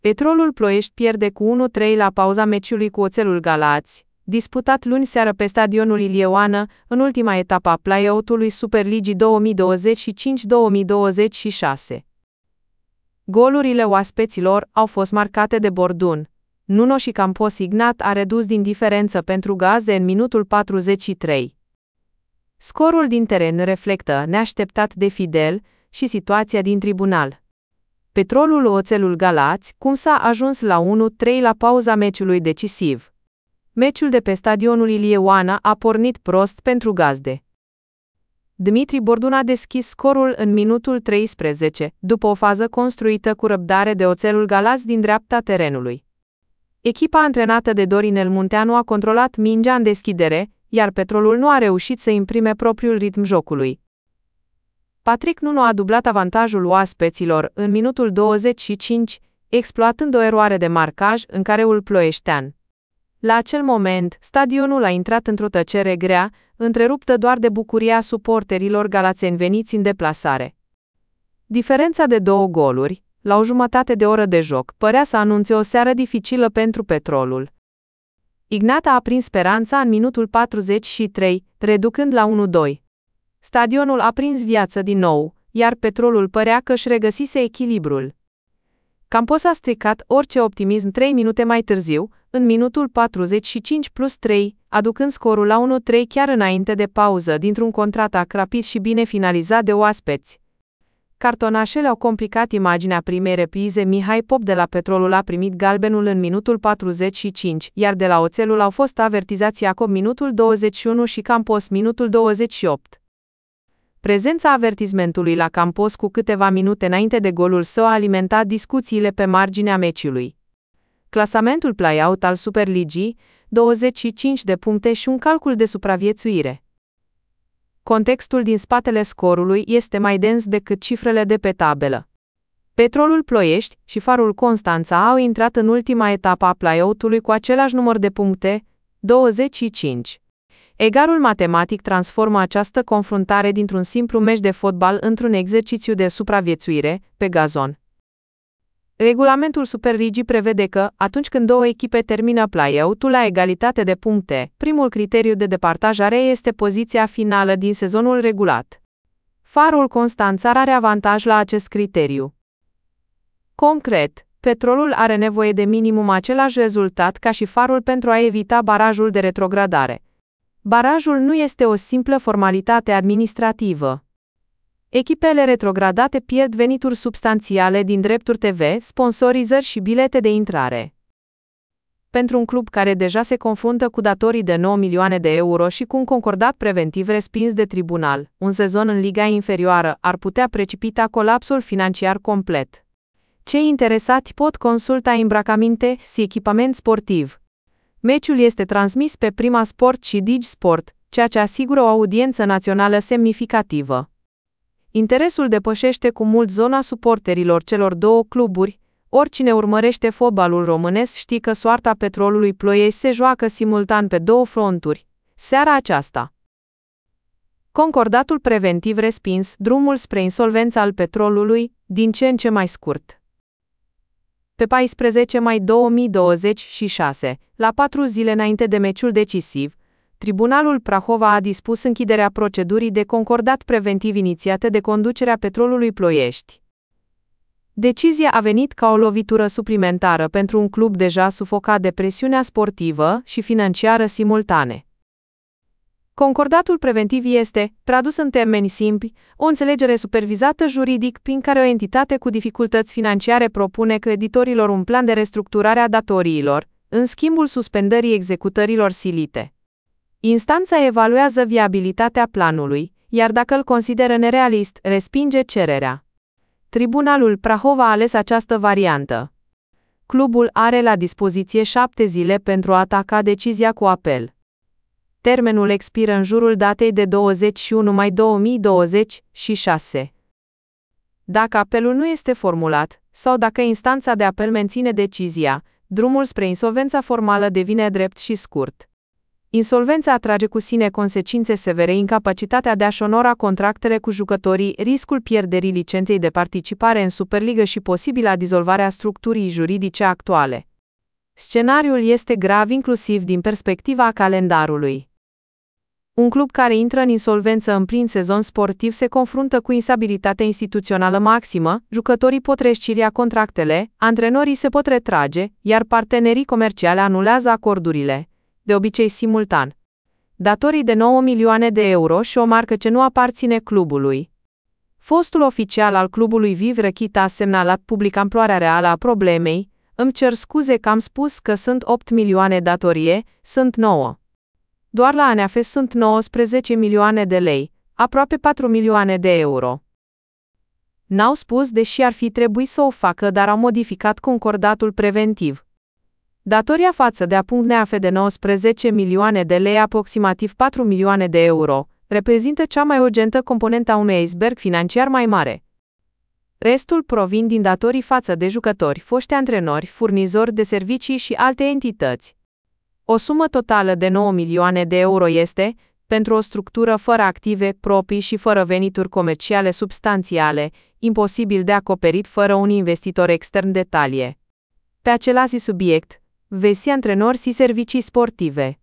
Petrolul Ploiești pierde cu 1-3 la pauza meciului cu Oțelul Galați, disputat luni seară pe stadionul Ilie Oană, în ultima etapă a play-out-ului Superligii 2025-2026. Golurile oaspeților au fost marcate de Bordun. Nuno și Campos. Ignat a redus din diferență pentru gazde în minutul 43. Scorul din teren reflectă, neașteptat de Fidel, și situația din tribunal. Petrolul Oțelul Galați, cum s-a ajuns la 1-3 la pauza meciului decisiv. Meciul de pe stadionul Ilie Oană a pornit prost pentru gazde. Dimitri Bordun a deschis scorul în minutul 13, după o fază construită cu răbdare de Oțelul Galați din dreapta terenului. Echipa antrenată de Dorinel Munteanu a controlat mingea în deschidere, iar Petrolul nu a reușit să imprime propriul ritm jocului. Patrick Nuno a dublat avantajul oaspeților în minutul 25, exploatând o eroare de marcaj în careul ploieștean. La acel moment, stadionul a intrat într-o tăcere grea, întreruptă doar de bucuria suporterilor galațeni veniți în deplasare. Diferența de 2 goluri, la o jumătate de oră de joc, părea să anunțe o seară dificilă pentru Petrolul. Ignat a aprins speranța în minutul 43, reducând la 1-2. Stadionul a prins viață din nou, iar Petrolul părea că își regăsise echilibrul. Campos a stricat orice optimism 3 minute mai târziu, în minutul 45+3, aducând scorul la 1-3 chiar înainte de pauză dintr-un contraatac rapid și bine finalizat de oaspeți. Cartonașele au complicat imaginea primei reprize. Mihai Pop de la Petrolul a primit galbenul în minutul 45, iar de la Oțelul au fost avertizați Iacob minutul 21 și Campos minutul 28. Prezența avertismentului la Campos cu câteva minute înainte de golul său a alimentat discuțiile pe marginea meciului. Clasamentul play-out al Superligii, 25 de puncte și un calcul de supraviețuire. Contextul din spatele scorului este mai dens decât cifrele de pe tabelă. Petrolul Ploiești și Farul Constanța au intrat în ultima etapă a play-out-ului cu același număr de puncte, 25. Egalul matematic transformă această confruntare dintr-un simplu meci de fotbal într-un exercițiu de supraviețuire, pe gazon. Regulamentul Superligii prevede că, atunci când 2 echipe termină play-out-ul la egalitate de puncte, primul criteriu de departajare este poziția finală din sezonul regulat. Farul Constanța are avantaj la acest criteriu. Concret, Petrolul are nevoie de minimum același rezultat ca și Farul pentru a evita barajul de retrogradare. Barajul nu este o simplă formalitate administrativă. Echipele retrogradate pierd venituri substanțiale din drepturi TV, sponsorizări și bilete de intrare. Pentru un club care deja se confruntă cu datorii de 9 milioane de euro și cu un concordat preventiv respins de tribunal, un sezon în liga inferioară ar putea precipita colapsul financiar complet. Cei interesați pot consulta îmbrăcăminte și echipament sportiv. Meciul este transmis pe Prima Sport și Digi Sport, ceea ce asigură o audiență națională semnificativă. Interesul depășește cu mult zona suporterilor celor 2 cluburi. Oricine urmărește fotbalul românesc știe că soarta Petrolului Ploiești se joacă simultan pe 2 fronturi. Seara aceasta. Concordatul preventiv respins, drumul spre insolvența al Petrolului, din ce în ce mai scurt. Pe 14 mai 2026, la 4 zile înainte de meciul decisiv, Tribunalul Prahova a dispus închiderea procedurii de concordat preventiv inițiate de conducerea Petrolului Ploiești. Decizia a venit ca o lovitură suplimentară pentru un club deja sufocat de presiunea sportivă și financiară simultane. Concordatul preventiv este, tradus în termeni simpli, o înțelegere supervizată juridic prin care o entitate cu dificultăți financiare propune creditorilor un plan de restructurare a datoriilor, în schimbul suspendării executărilor silite. Instanța evaluează viabilitatea planului, iar dacă îl consideră nerealist, respinge cererea. Tribunalul Prahova a ales această variantă. Clubul are la dispoziție 7 zile pentru a ataca decizia cu apel. Termenul expiră în jurul datei de 21 mai 2026. Dacă apelul nu este formulat, sau dacă instanța de apel menține decizia, drumul spre insolvența formală devine drept și scurt. Insolvența atrage cu sine consecințe severe, incapacitatea de a-și onora contractele cu jucătorii, riscul pierderii licenței de participare în Superligă și posibila dizolvarea structurii juridice actuale. Scenariul este grav inclusiv din perspectiva calendarului. Un club care intră în insolvență în plin sezon sportiv se confruntă cu instabilitate instituțională maximă, jucătorii pot rescilia contractele, antrenorii se pot retrage, iar partenerii comerciali anulează acordurile, de obicei simultan. Datorii de 9 milioane de euro și o marcă ce nu aparține clubului. Fostul oficial al clubului Viv Rechita a semnalat public amploarea reală a problemei: "Îmi cer scuze că am spus că sunt 8 milioane datorie, sunt 9. Doar la ANAF sunt 19 milioane de lei, aproape 4 milioane de euro." N-au spus deși ar fi trebuit să o facă, dar au modificat concordatul preventiv. Datoria față de ANAF de 19 milioane de lei, aproximativ 4 milioane de euro, reprezintă cea mai urgentă componentă a unui iceberg financiar mai mare. Restul provin din datorii față de jucători, foști antrenori, furnizori de servicii și alte entități. O sumă totală de 9 milioane de euro este, pentru o structură fără active proprii și fără venituri comerciale substanțiale, imposibil de acoperit fără un investitor extern de talie. Pe același subiect, vezi antrenori și servicii sportive.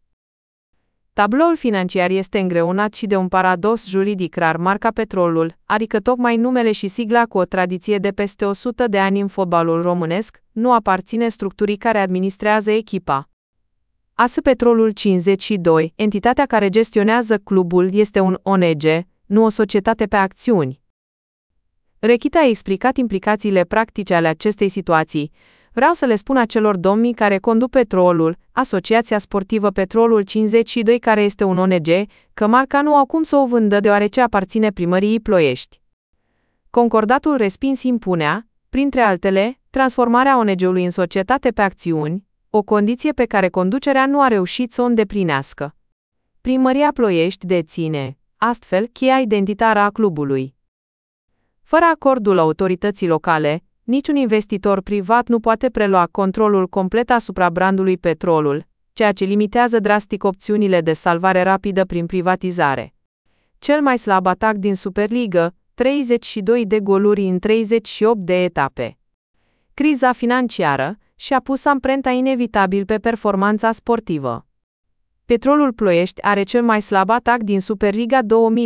Tabloul financiar este îngreunat și de un paradox juridic rar: marca Petrolul, adică tocmai numele și sigla cu o tradiție de peste 100 de ani în fotbalul românesc, nu aparține structurii care administrează echipa. AS Petrolul 52, entitatea care gestionează clubul, este un ONG, nu o societate pe acțiuni. Rechita a explicat implicațiile practice ale acestei situații: "Vreau să le spun acelor domni care conduc Petrolul, Asociația Sportivă Petrolul 52, care este un ONG, că marca nu au cum să o vândă deoarece aparține primăriei Ploiești." Concordatul respins impunea, printre altele, transformarea ONG-ului în societate pe acțiuni, o condiție pe care conducerea nu a reușit să o îndeplinească. Primăria Ploiești deține, astfel, cheia identitară a clubului. Fără acordul autorității locale, niciun investitor privat nu poate prelua controlul complet asupra brandului Petrolul, ceea ce limitează drastic opțiunile de salvare rapidă prin privatizare. Cel mai slab atac din Superligă, 32 de goluri în 38 de etape. Criza financiară și-a pus amprenta inevitabil pe performanța sportivă. Petrolul Ploiești are cel mai slab atac din Superliga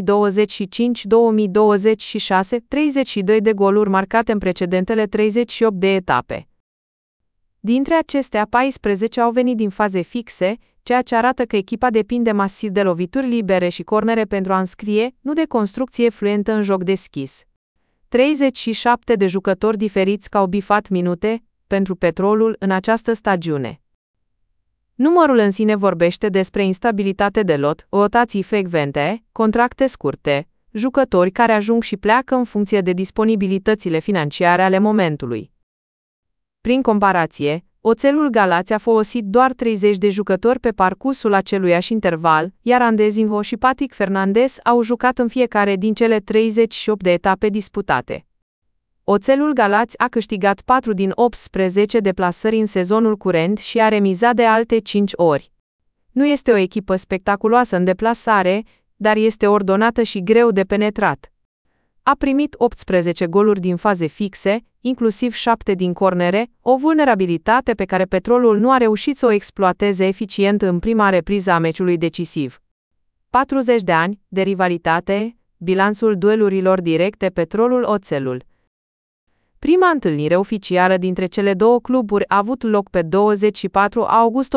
2025-2026, 32 de goluri marcate în precedentele 38 de etape. Dintre acestea, 14 au venit din faze fixe, ceea ce arată că echipa depinde masiv de lovituri libere și cornere pentru a înscrie, nu de construcție fluentă în joc deschis. 37 de jucători diferiți au bifat minute pentru Petrolul în această stagiune. Numărul în sine vorbește despre instabilitate de lot, rotații frecvente, contracte scurte, jucători care ajung și pleacă în funcție de disponibilitățile financiare ale momentului. Prin comparație, Oțelul Galați a folosit doar 30 de jucători pe parcursul aceluiași interval, iar Andezinho și Patrick Fernandez au jucat în fiecare din cele 38 de etape disputate. Oțelul Galați a câștigat 4 din 18 deplasări în sezonul curent și a remizat de alte 5 ori. Nu este o echipă spectaculoasă în deplasare, dar este ordonată și greu de penetrat. A primit 18 goluri din faze fixe, inclusiv 7 din cornere, o vulnerabilitate pe care Petrolul nu a reușit să o exploateze eficient în prima repriză a meciului decisiv. 40 de ani de rivalitate, bilanțul duelurilor directe Petrolul-Oțelul. Prima întâlnire oficială dintre cele două cluburi a avut loc pe 24 august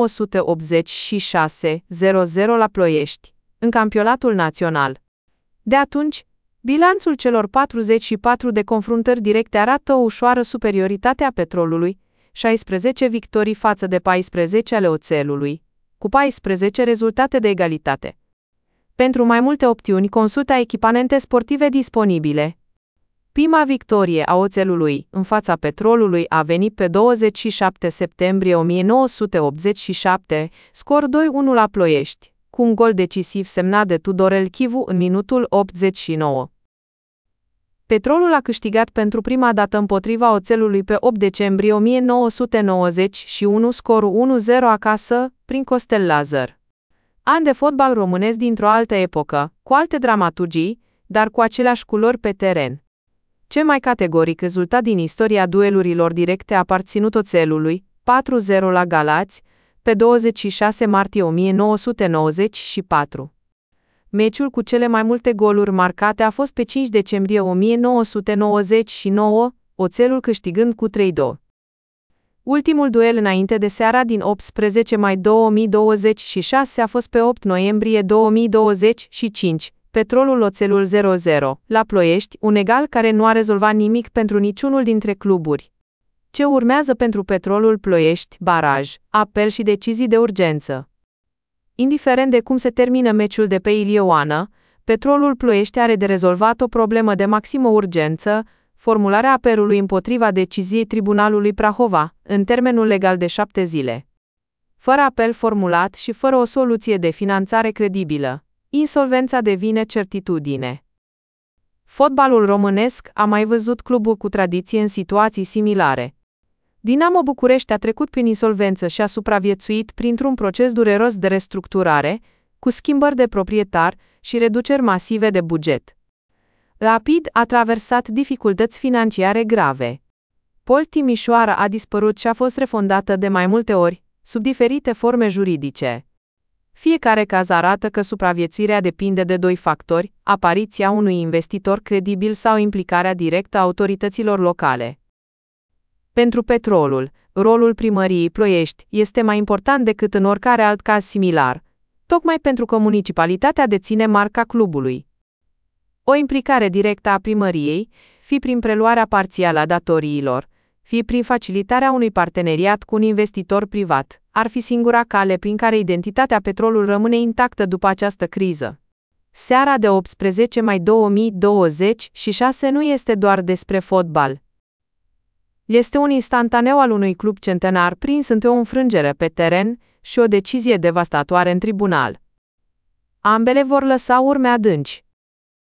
1986, 0-0 la Ploiești, în campionatul național. De atunci, bilanțul celor 44 de confruntări directe arată o ușoară superioritate a Petrolului, 16 victorii față de 14 ale Oțelului, cu 14 rezultate de egalitate. Pentru mai multe opțiuni, consultă echipamente sportive disponibile. Prima victorie a Oțelului în fața Petrolului a venit pe 27 septembrie 1987, scor 2-1 la Ploiești, cu un gol decisiv semnat de Tudorel Chivu în minutul 89. Petrolul a câștigat pentru prima dată împotriva Oțelului pe 8 decembrie 1991, scorul 1-0 acasă, prin Costel Lazar. An de fotbal românesc dintr-o altă epocă, cu alte dramaturgii, dar cu aceleași culori pe teren. Cel mai categoric rezultat din istoria duelurilor directe a aparținut Oțelului, 4-0 la Galați, pe 26 martie 1994. Meciul cu cele mai multe goluri marcate a fost pe 5 decembrie 1999, Oțelul câștigând cu 3-2. Ultimul duel înainte de seara din 18 mai 2026 a fost pe 8 noiembrie 2025, Petrolul Oțelul 0-0, la Ploiești, un egal care nu a rezolvat nimic pentru niciunul dintre cluburi. Ce urmează pentru Petrolul Ploiești? Baraj, apel și decizii de urgență. Indiferent de cum se termină meciul de pe Ilioană, Petrolul Ploiești are de rezolvat o problemă de maximă urgență, formularea apelului împotriva deciziei Tribunalului Prahova, în termenul legal de 7 zile. Fără apel formulat și fără o soluție de finanțare credibilă, insolvența devine certitudine. Fotbalul românesc a mai văzut cluburi cu tradiție în situații similare. Dinamo București a trecut prin insolvență și a supraviețuit printr-un proces dureros de restructurare, cu schimbări de proprietar și reduceri masive de buget. Rapid a traversat dificultăți financiare grave. Pol Timișoara a dispărut și a fost refondată de mai multe ori, sub diferite forme juridice. Fiecare caz arată că supraviețuirea depinde de doi factori, apariția unui investitor credibil sau implicarea directă a autorităților locale. Pentru Petrolul, rolul primăriei Ploiești este mai important decât în oricare alt caz similar, tocmai pentru că municipalitatea deține marca clubului. O implicare directă a primăriei, fie prin preluarea parțială a datoriilor, fie prin facilitarea unui parteneriat cu un investitor privat, ar fi singura cale prin care identitatea Petrolul rămâne intactă după această criză. Seara de 18 mai 2026 nu este doar despre fotbal. Este un instantaneu al unui club centenar prins într-o înfrângere pe teren și o decizie devastatoare în tribunal. Ambele vor lăsa urme adânci.